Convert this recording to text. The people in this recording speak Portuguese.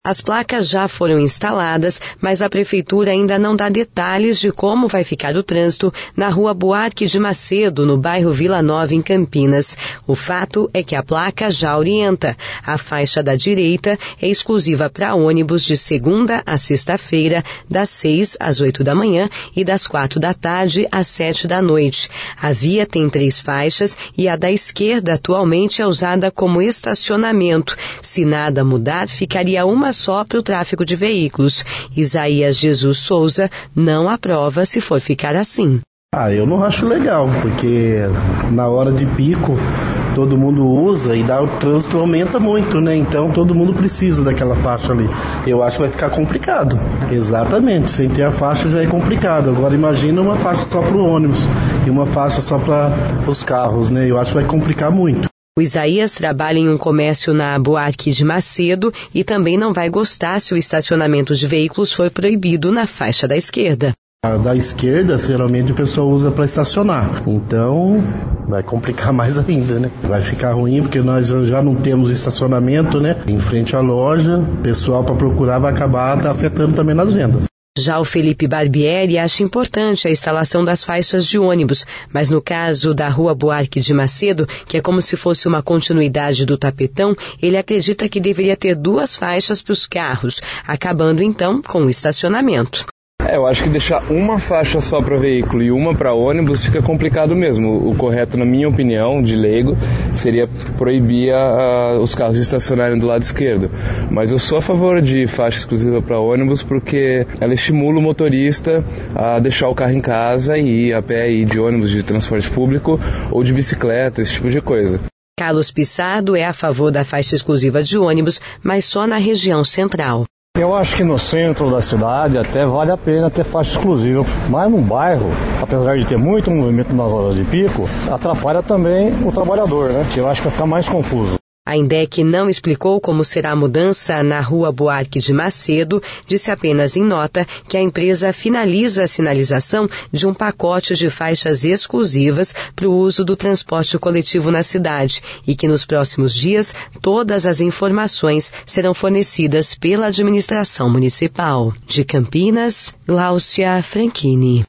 As placas já foram instaladas, mas a Prefeitura ainda não dá detalhes de como vai ficar o trânsito na Rua Buarque de Macedo, no bairro Vila Nova, em Campinas. O fato é que a placa já orienta. A faixa da direita é exclusiva para ônibus de segunda a sexta-feira, das 6 às 8 da manhã e das 4 da tarde às 7 da noite. A via tem 3 faixas e a da esquerda atualmente é usada como estacionamento. Se nada mudar, ficaria uma só para o tráfego de veículos. Isaías Jesus Souza não aprova se for ficar assim. Eu não acho legal, porque na hora de pico todo mundo usa e o trânsito aumenta muito, né? Então todo mundo precisa daquela faixa ali. Eu acho que vai ficar complicado. Exatamente, sem ter a faixa já é complicado. Agora imagina uma faixa só para o ônibus e uma faixa só para os carros, né? Eu acho que vai complicar muito. O Isaías trabalha em um comércio na Buarque de Macedo e também não vai gostar se o estacionamento de veículos for proibido na faixa da esquerda. A da esquerda, geralmente o pessoal usa para estacionar. Então, vai complicar mais ainda, né? Vai ficar ruim porque nós já não temos estacionamento, né? Em frente à loja, o pessoal para procurar vai acabar afetando também nas vendas. Já o Felipe Barbieri acha importante a instalação das faixas de ônibus, mas no caso da Rua Buarque de Macedo, que é como se fosse uma continuidade do tapetão, ele acredita que deveria ter 2 faixas para os carros, acabando então com o estacionamento. Eu acho que deixar uma faixa só para veículo e uma para ônibus fica complicado mesmo. O correto, na minha opinião, de leigo, seria proibir os carros de estacionarem do lado esquerdo. Mas eu sou a favor de faixa exclusiva para ônibus porque ela estimula o motorista a deixar o carro em casa e ir a pé, ir de ônibus de transporte público ou de bicicleta, esse tipo de coisa. Carlos Pissardo é a favor da faixa exclusiva de ônibus, mas só na região central. Eu acho que no centro da cidade até vale a pena ter faixa exclusiva, mas no bairro, apesar de ter muito movimento nas horas de pico, atrapalha também o trabalhador, né? Eu acho que vai ficar mais confuso. A INDEC não explicou como será a mudança na Rua Buarque de Macedo, disse apenas em nota que a empresa finaliza a sinalização de um pacote de faixas exclusivas para o uso do transporte coletivo na cidade e que nos próximos dias todas as informações serão fornecidas pela administração municipal. De Campinas, Gláucia Franchini.